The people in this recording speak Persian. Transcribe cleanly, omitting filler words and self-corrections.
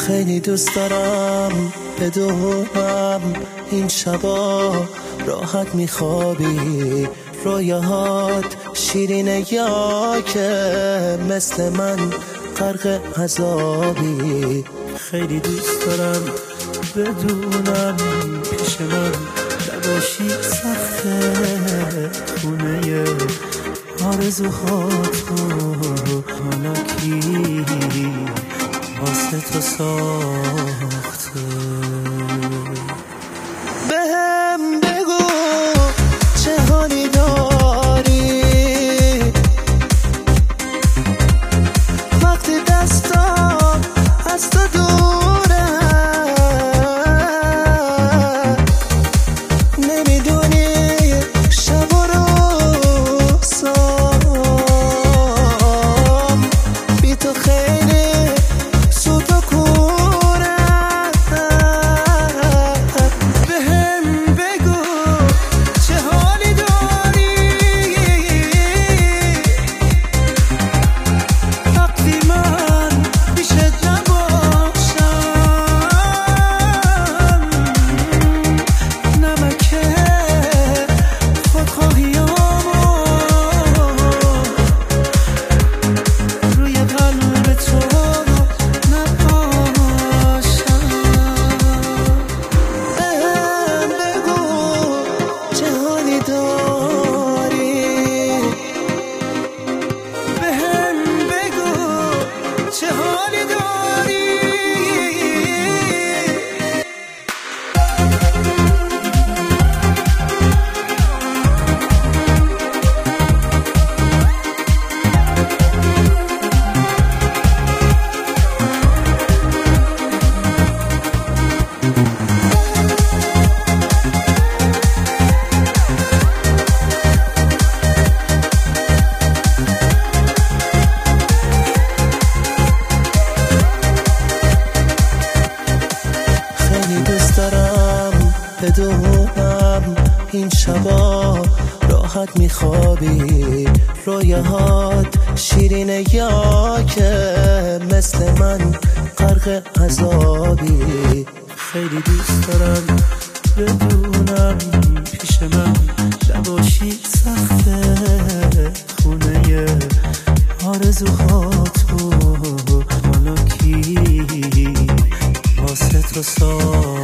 خیلی دوست دارم بدونم این شبا راحت میخوابی، رویاهات شیرینه یا که مثل من غرق عذابی. خیلی دوست دارم بدونم پیش من نباشی، سخته خونه آرزوهاتو حالا کی واسه تو ساخته. بهم بگو چه حالی داری وقتی دستام از تو دوره، نمیدونی شب و روزام بی تو خیلی سود و کوره. بهم بگو چه حالی داری وقتی من پیشت نباشم، نمک خودخواهیامو روی قلب تو نباشم. بهم بگو چه حالی داری، بهم بگو چه حالی داری. خیلی دوست دارم بدونم این شبا راحت میخوابی، رویاهات شیرینه یا که مثل من غرق عذابی. خیلی دوست دارم بدونم پیش من نباشی، سخته خونه آرزوهاتو حالا کی واسه تو ساخته.